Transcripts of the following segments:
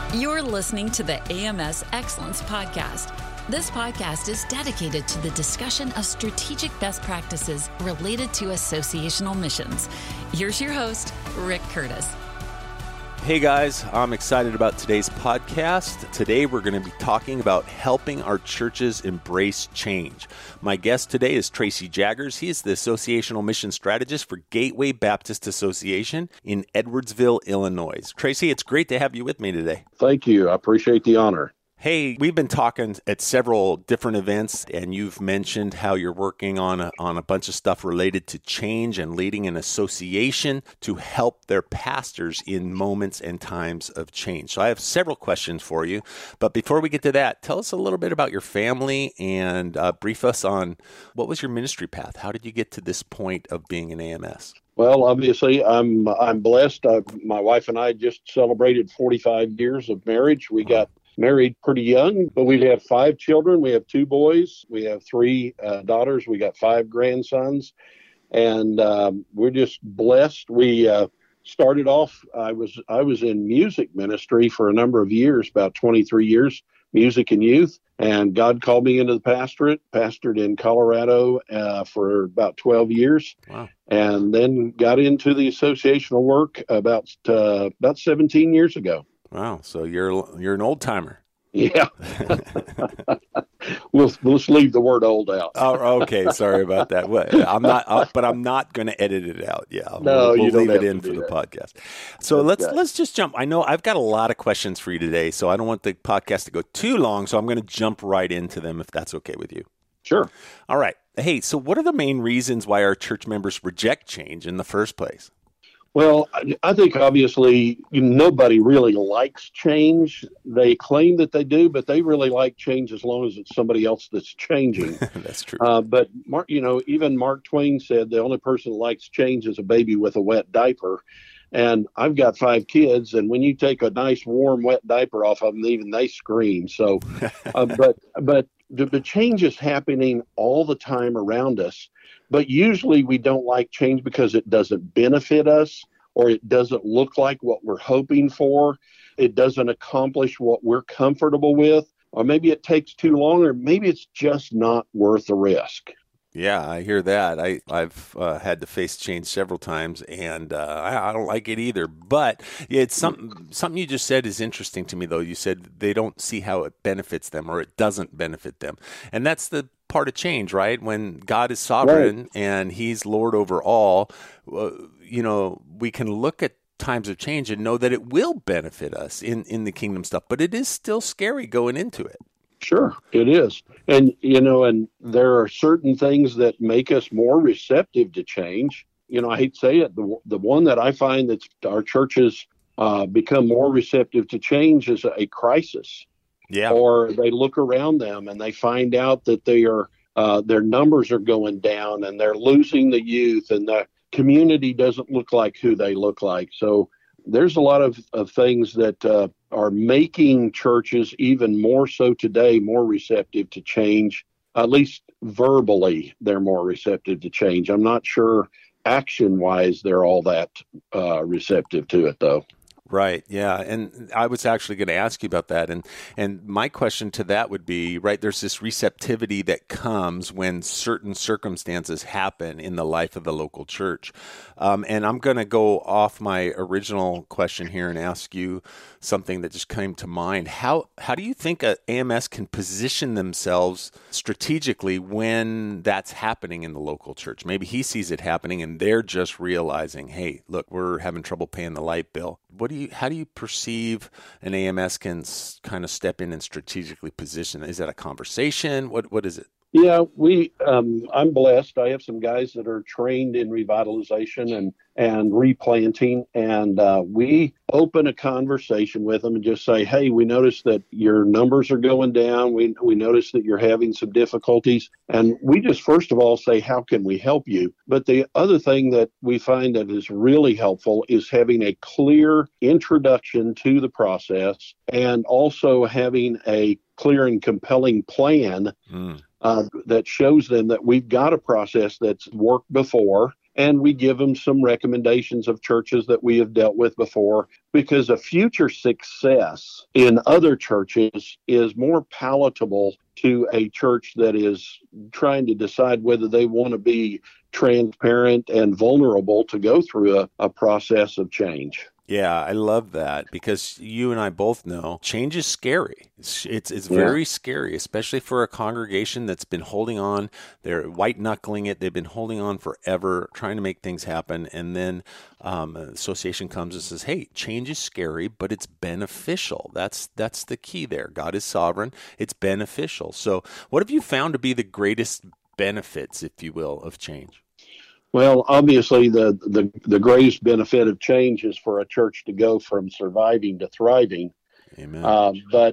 You're listening to the AMS Excellence Podcast. This podcast is dedicated to the discussion of strategic best practices related to associational missions. Here's your host, Rick Curtis. Hey guys, I'm excited about today's podcast. Today we're going to be talking about helping our churches embrace change. My guest today is Tracy Jaggers. He is the Associational Mission Strategist for Gateway Baptist Association in Edwardsville, Illinois. Tracy, it's great to have you with me today. Thank you. I appreciate the honor. Hey, we've been talking at several different events, and you've mentioned how you're working on a bunch of stuff related to change and leading an association to help their pastors in moments and times of change. So I have several questions for you, but before we get to that, tell us a little bit about your family and brief us on what was your ministry path? How did you get to this point of being an AMS? Well, obviously, I'm blessed. My wife and I just celebrated 45 years of marriage. We got married pretty young, but we have 5 children. We have 2 boys. We have 3 daughters. We got 5 grandsons, and we're just blessed. We started off. I was in music ministry for a number of years, about 23 years, music and youth, and God called me into the pastorate. Pastored in Colorado for about 12 years. Wow. And then got into the associational work about 17 years ago. Wow. So you're an old timer. Yeah. We'll leave the word old out. Oh, okay. Sorry about that. Well, I'm not going to edit it out. Yeah. No, we'll you don't leave have it in to for do the that. podcast. So let's just jump. I know I've got a lot of questions for you today, so I don't want the podcast to go too long, so I'm going to jump right into them if that's okay with you. Sure. All right. Hey, so what are the main reasons why our church members reject change in the first place? Well, I think obviously nobody really likes change. They claim that they do, but they really like change as long as it's somebody else that's changing. That's true. But even Mark Twain said the only person that likes change is a baby with a wet diaper. And I've got 5 kids, and when you take a nice warm wet diaper off of them, even they scream. So, but the change is happening all the time around us. But usually we don't like change because it doesn't benefit us, or it doesn't look like what we're hoping for. It doesn't accomplish what we're comfortable with, or maybe it takes too long, or maybe it's just not worth the risk. Yeah, I hear that. I've had to face change several times, and I don't like it either. But it's something you just said is interesting to me, though. You said they don't see how it benefits them, or it doesn't benefit them. And that's the part of change, right? When God is sovereign Right. and He's Lord over all, we can look at times of change and know that it will benefit us in the kingdom stuff. But it is still scary going into it. Sure, it is. And, and there are certain things that make us more receptive to change. I hate to say it, the one that I find that our churches become more receptive to change is a crisis. Yeah. Or they look around them and they find out that their numbers are going down and they're losing the youth and the community doesn't look like who they look like. So there's a lot of things that are making churches even more so today, more receptive to change. At least verbally, they're more receptive to change. I'm not sure action-wise they're all that receptive to it, though. Right. Yeah. And I was actually going to ask you about that. And my question to that would be, right, there's this receptivity that comes when certain circumstances happen in the life of the local church. And I'm going to go off my original question here and ask you something that just came to mind. How do you think a AMS can position themselves strategically when that's happening in the local church? Maybe he sees it happening and they're just realizing, hey, look, we're having trouble paying the light bill. How do you perceive an AMS can kind of step in and strategically position? Is that a conversation? What is it? Yeah, I'm blessed. I have some guys that are trained in revitalization and replanting, and we open a conversation with them and just say, hey, we notice that your numbers are going down. We notice that you're having some difficulties. And we just, first of all, say, how can we help you? But the other thing that we find that is really helpful is having a clear introduction to the process and also having a clear and compelling plan that shows them that we've got a process that's worked before and we give them some recommendations of churches that we have dealt with before, because a future success in other churches is more palatable to a church that is trying to decide whether they want to be transparent and vulnerable to go through a process of change. Yeah, I love that, because you and I both know change is scary. It's very scary, especially for a congregation that's been holding on. They're white-knuckling it. They've been holding on forever, trying to make things happen. And then an association comes and says, hey, change is scary, but it's beneficial. That's the key there. God is sovereign. It's beneficial. So what have you found to be the greatest benefits, if you will, of change? Well, obviously, the greatest benefit of change is for a church to go from surviving to thriving. Amen. But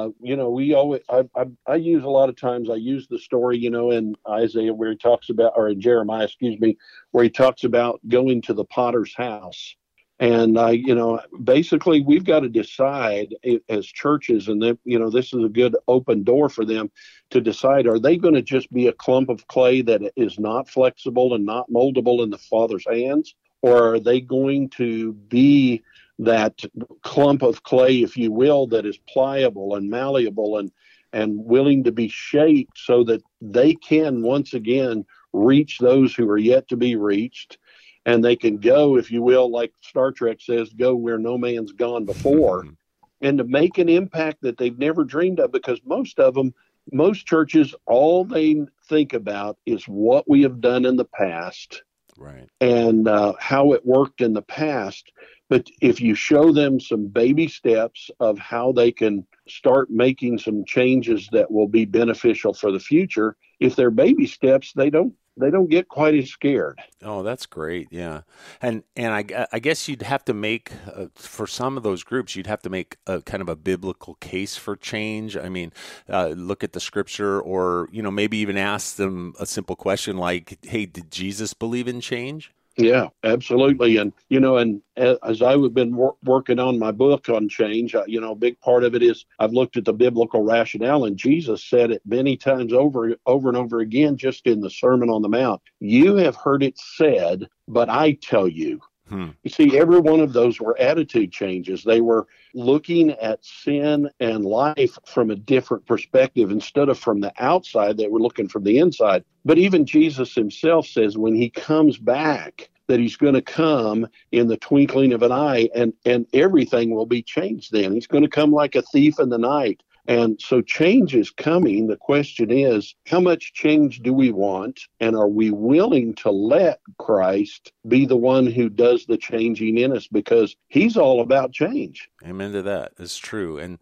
we always, I use a lot of times, I use the story, in Isaiah where he talks about, or in Jeremiah, where he talks about going to the potter's house. And, basically we've got to decide as churches, and this is a good open door for them to decide, are they going to just be a clump of clay that is not flexible and not moldable in the Father's hands? Or are they going to be that clump of clay, if you will, that is pliable and malleable and willing to be shaped so that they can once again reach those who are yet to be reached? And they can go, if you will, like Star Trek says, go where no man's gone before, and to make an impact that they've never dreamed of, because most churches, all they think about is what we have done in the past, right, and how it worked in the past. But if you show them some baby steps of how they can start making some changes that will be beneficial for the future, if they're baby steps, they don't get quite as scared. Oh, that's great. Yeah. And I guess you'd have to make, for some of those groups, you'd have to make a kind of a biblical case for change. I mean, look at the scripture, or, maybe even ask them a simple question like, hey, did Jesus believe in change? Yeah, absolutely. And, as I've been working on my book on change, a big part of it is I've looked at the biblical rationale, and Jesus said it many times over and over again, just in the Sermon on the Mount. You have heard it said, but I tell you. You see, every one of those were attitude changes. They were looking at sin and life from a different perspective. Instead of from the outside, they were looking from the inside. But even Jesus himself says when he comes back, that he's going to come in the twinkling of an eye, and everything will be changed then. He's going to come like a thief in the night. And so change is coming. The question is, how much change do we want? And are we willing to let Christ be the one who does the changing in us? Because he's all about change. Amen to that. It's true. And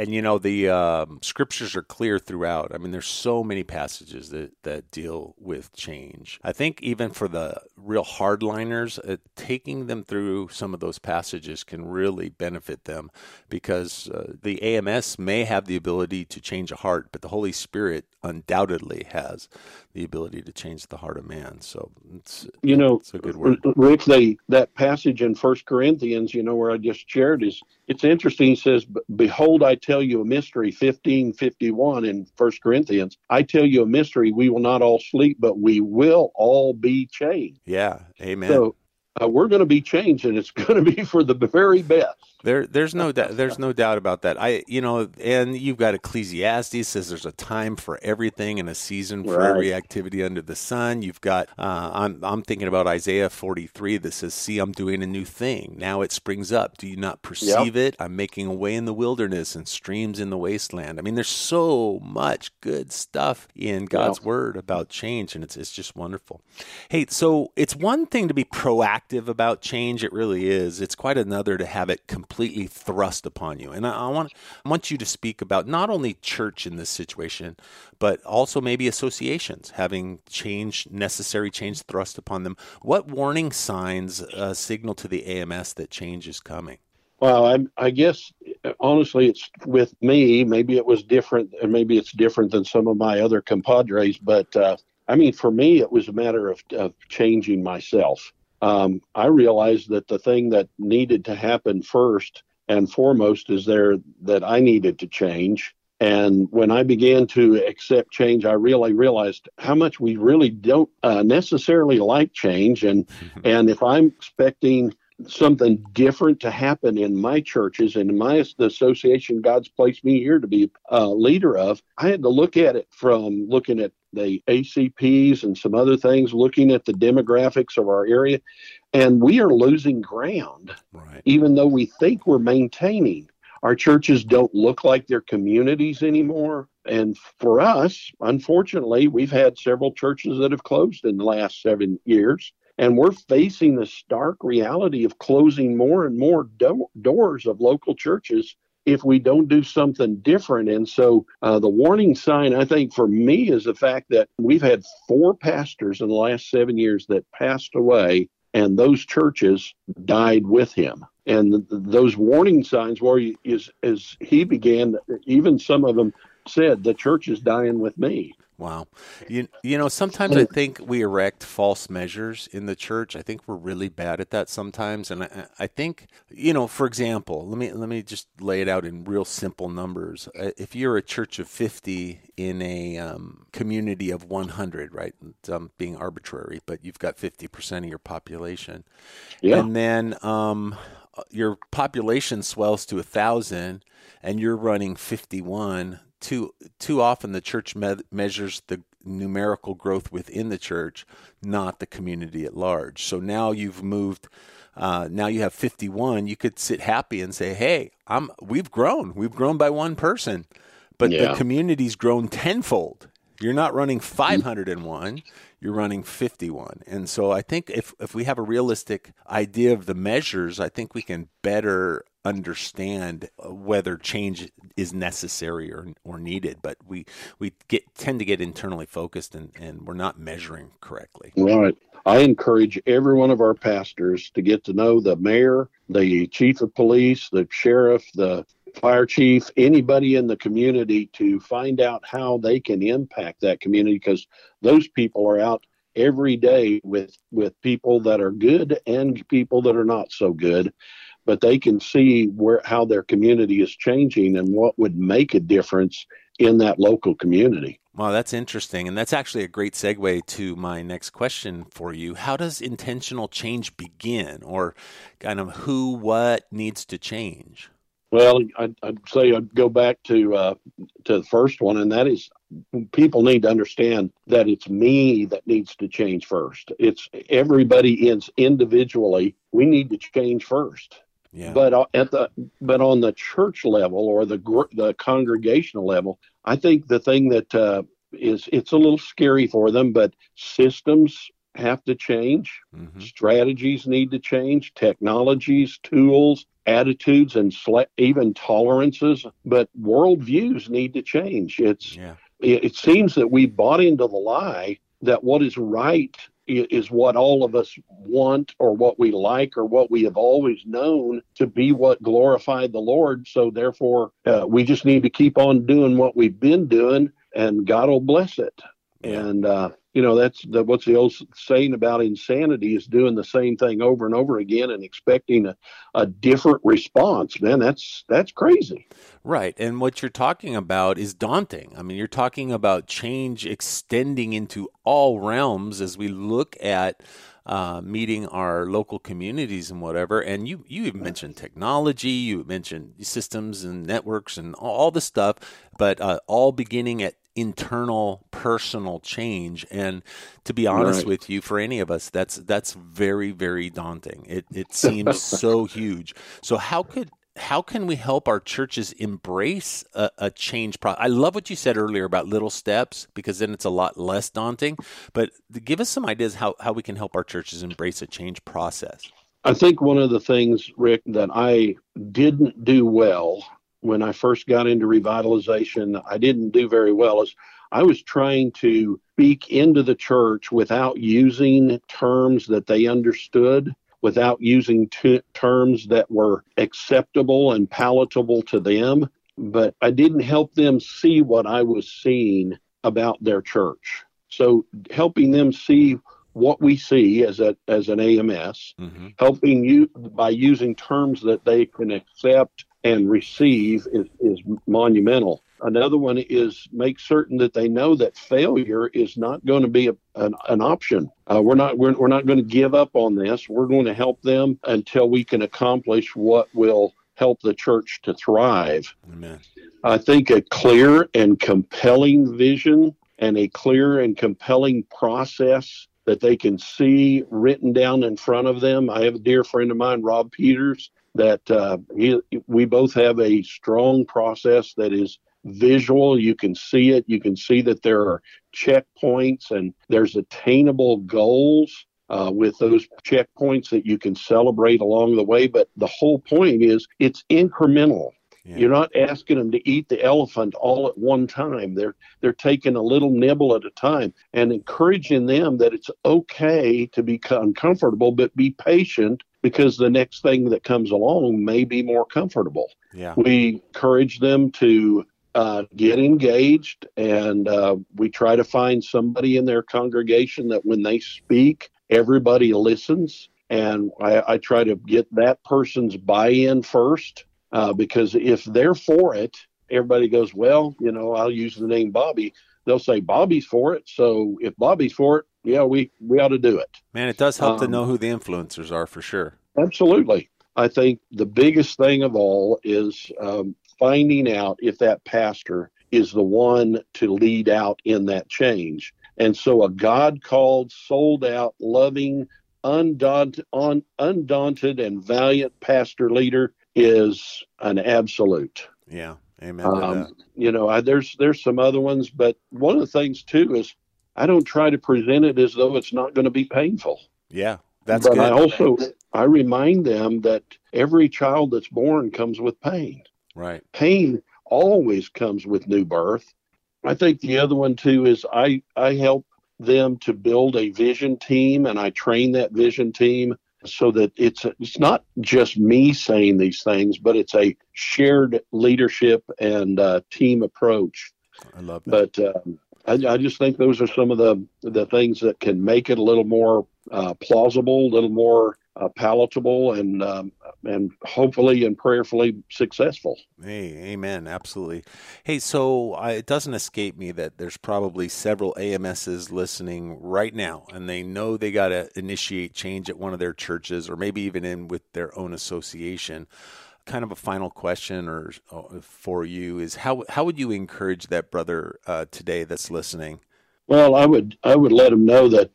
the scriptures are clear throughout. I mean, there's so many passages that deal with change. I think even for the real hardliners, taking them through some of those passages can really benefit them, because the AMS may have the ability to change a heart, but the Holy Spirit undoubtedly has the ability to change the heart of man. So it's a good word. Rick, that passage in 1 Corinthians, where I just shared, it's interesting. He says, behold, I tell you a mystery, 15:51 in 1 Corinthians. I tell you a mystery, we will not all sleep, but we will all be changed. Yeah, amen. So we're going to be changed, and it's going to be for the very best. There's no doubt about that. And you've got Ecclesiastes says there's a time for everything and a season for every activity under the sun. You've got I'm thinking about Isaiah 43 that says, "See, I'm doing a new thing. Now it springs up. Do you not perceive it? I'm making a way in the wilderness and streams in the wasteland." I mean, there's so much good stuff in God's word about change, and it's just wonderful. Hey, so it's one thing to be proactive about change. It really is. It's quite another to have it completely thrust upon you. And I want you to speak about not only church in this situation, but also maybe associations having necessary change thrust upon them. What warning signs signal to the AMS that change is coming? Well, I guess, honestly, it's with me, maybe it was different, and maybe it's different than some of my other compadres, but for me, it was a matter of changing myself. I realized that the thing that needed to happen first and foremost is that I needed to change. And when I began to accept change, I really realized how much we really don't necessarily like change. And if I'm expecting something different to happen in my churches and in the association God's placed me here to be a leader of, I had to look at it from looking at the ACPs and some other things, looking at the demographics of our area, and we are losing ground, right, even though we think we're maintaining. Our churches don't look like they're communities anymore. And for us, unfortunately, we've had several churches that have closed in the last 7 years. And we're facing the stark reality of closing more and more doors of local churches if we don't do something different. And so the warning sign, I think, for me is the fact that we've had 4 pastors in the last 7 years that passed away, and those churches died with him. And those warning signs were, as he began, even some of them said, the church is dying with me. Wow. You know, sometimes I think we erect false measures in the church. I think we're really bad at that sometimes. And I think, you know, for example, let me just lay it out in real simple numbers. If you're a church of 50 in a community of 100, right? I'm being arbitrary, but you've got 50% of your population. Yeah. And then your population swells to 1,000 and you're running 51. Too often the church measures the numerical growth within the church, not the community at large. So now you've moved, now you have 51. You could sit happy and say, hey, we've grown by one person, but the community's grown tenfold. You're not running 501, you're running 51. And so I think if we have a realistic idea of the measures, I think we can better understand whether change is necessary or needed. But we tend to get internally focused and we're not measuring correctly. Right. I encourage every one of our pastors to get to know the mayor, the chief of police, the sheriff, the fire chief, anybody in the community, to find out how they can impact that community, because those people are out every day with people that are good and people that are not so good, but they can see how their community is changing and what would make a difference in that local community. Wow, that's interesting. And that's actually a great segue to my next question for you. How does intentional change begin, or kind of what needs to change? Well, I'd say I'd go back to the first one, and that is people need to understand that it's me that needs to change first. It's everybody individually. We need to change first. Yeah. But on the church level or the congregational level, I think the thing that it's a little scary for them, but systems have to change. Mm-hmm. Strategies need to change. Technologies, tools, attitudes, and even tolerances. But worldviews need to change. It seems that we bought into the lie that what is right is what all of us want, or what we like, or what we have always known to be what glorified the Lord. So therefore, we just need to keep on doing what we've been doing, and God will bless it. And, that's what's the old saying about insanity, is doing the same thing over and over again and expecting a different response. Man, that's crazy. Right. And what you're talking about is daunting. I mean, you're talking about change extending into all realms as we look at meeting our local communities and whatever. And you even mentioned technology, you mentioned systems and networks and all this stuff, but all beginning at internal personal change. And to be honest with you, for any of us, that's very, very daunting. It seems so huge. So how can we help our churches embrace a change process? I love what you said earlier about little steps, because then it's a lot less daunting. But give us some ideas how we can help our churches embrace a change process. I think one of the things, Rick, that I didn't do well when I first got into revitalization, I didn't do very well, is I was trying to speak into the church without using terms that they understood, without using terms that were acceptable and palatable to them. But I didn't help them see what I was seeing about their church. So helping them see what we see as an AMS, mm-hmm. helping you by using terms that they can accept and receive is monumental. Another one is make certain that they know that failure is not going to be an option. We're not going to give up on this. We're going to help them until we can accomplish what will help the church to thrive. Amen. I think a clear and compelling vision and a clear and compelling process that they can see written down in front of them. I have a dear friend of mine, Rob Peters, that we both have a strong process that is visual. You can see it. You can see that there are checkpoints and there's attainable goals with those checkpoints that you can celebrate along the way. But the whole point is it's incremental. Yeah. You're not asking them to eat the elephant all at one time. They're taking a little nibble at a time and encouraging them that it's okay to be uncomfortable, but be patient because the next thing that comes along may be more comfortable. Yeah. We encourage them to get engaged, and we try to find somebody in their congregation that when they speak, everybody listens. And I try to get that person's buy-in first. Because if they're for it, everybody goes, well, I'll use the name Bobby. They'll say Bobby's for it. So if Bobby's for it, yeah, we ought to do it. Man, it does help to know who the influencers are for sure. Absolutely. I think the biggest thing of all is finding out if that pastor is the one to lead out in that change. And so a God-called, sold-out, loving, undaunted and valiant pastor leader is an absolute. Yeah. Amen to that. There's some other ones, but one of the things too is I don't try to present it as though it's not going to be painful. Yeah, that's good. But I remind them that every child that's born comes with pain. Right. Pain always comes with new birth. I think the other one too is I help them to build a vision team, and I train that vision team so that it's not just me saying these things, but it's a shared leadership and team approach. I love that. But I just think those are some of the things that can make it a little more plausible, a little more palatable, and hopefully and prayerfully successful. Hey, amen. Absolutely. Hey, so it doesn't escape me that there's probably several AMSs listening right now, and they know they got to initiate change at one of their churches or maybe even in with their own association. Kind of a final question or for you is how would you encourage that brother today that's listening? Well, I would let them know that,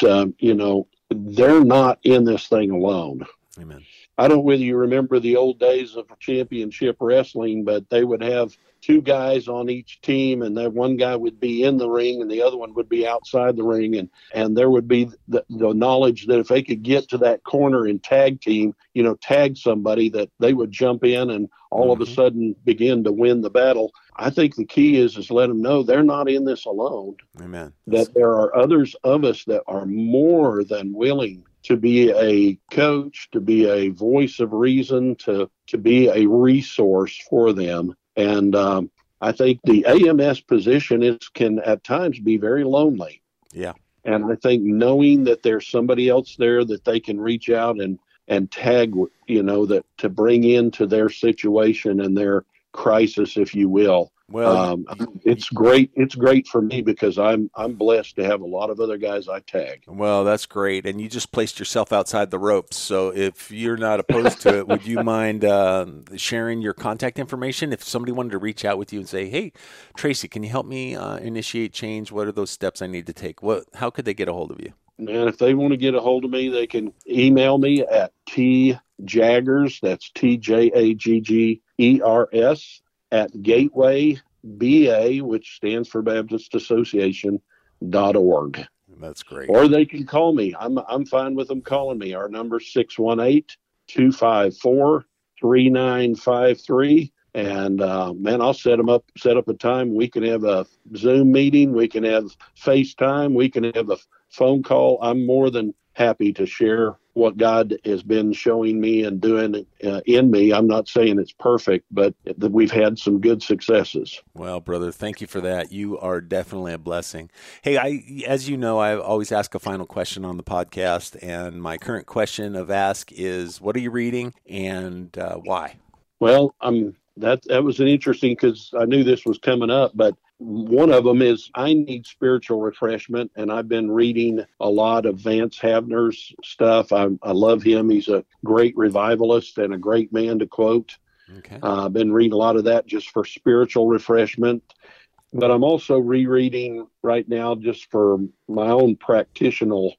they're not in this thing alone. Amen. I don't know whether you remember the old days of championship wrestling, but they would have two guys on each team, and that one guy would be in the ring and the other one would be outside the ring. And there would be the knowledge that if they could get to that corner and tag team, tag somebody, that they would jump in and all of a sudden begin to win the battle. I think the key is let them know they're not in this alone. Amen. That there are others of us that are more than willing to be a coach, to be a voice of reason, to be a resource for them. And I think the AMS position can at times be very lonely. Yeah. And I think knowing that there's somebody else there that they can reach out and tag, that to bring into their situation and their crisis, if you will. Well, it's great. It's great for me because I'm blessed to have a lot of other guys I tag. Well, that's great. And you just placed yourself outside the ropes. So if you're not opposed to it, would you mind sharing your contact information? If somebody wanted to reach out with you and say, hey, Tracy, can you help me initiate change? What are those steps I need to take? How could they get a hold of you? And if they want to get a hold of me, they can email me at tjaggers, that's TJAGGERS, at Gateway BA, which stands for Baptist Association.org. That's great. Or they can call me. I'm fine with them calling me. Our number is 618-254-3953. And I'll set up a time. We can have a Zoom meeting. We can have FaceTime. We can have a phone call. I'm more than happy to share what God has been showing me and doing in me. I'm not saying it's perfect, but that we've had some good successes. Well, brother, thank you for that. You are definitely a blessing. Hey, as you know, I always ask a final question on the podcast, and my current question of ask is, what are you reading and why? Well, I'm That was an interesting, because I knew this was coming up, but one of them is I need spiritual refreshment, and I've been reading a lot of Vance Havner's stuff. I love him. He's a great revivalist and a great man to quote. Okay. I've been reading a lot of that just for spiritual refreshment, but I'm also rereading right now just for my own practitioner's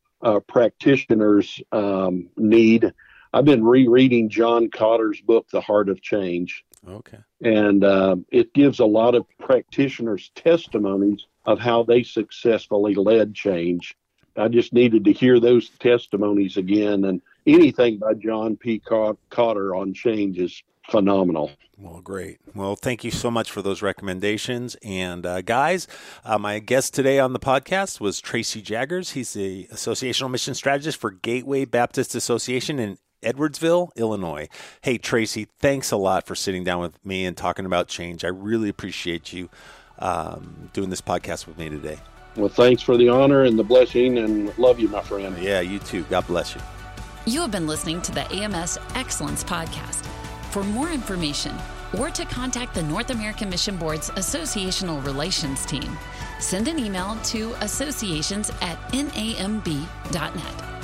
need. I've been rereading John Cotter's book, The Heart of Change. Okay. And it gives a lot of practitioners' testimonies of how they successfully led change. I just needed to hear those testimonies again. And anything by John P. Cotter on change is phenomenal. Well, great. Well, thank you so much for those recommendations. And guys, my guest today on the podcast was Tracy Jaggers. He's the Associational Mission Strategist for Gateway Baptist Association in Edwardsville, Illinois. Hey, Tracy, thanks a lot for sitting down with me and talking about change. I really appreciate you doing this podcast with me today. Well, thanks for the honor and the blessing, and love you, my friend. Yeah, you too. God bless you. You have been listening to the AMS Excellence Podcast. For more information or to contact the North American Mission Board's Associational Relations team, send an email to associations@namb.net.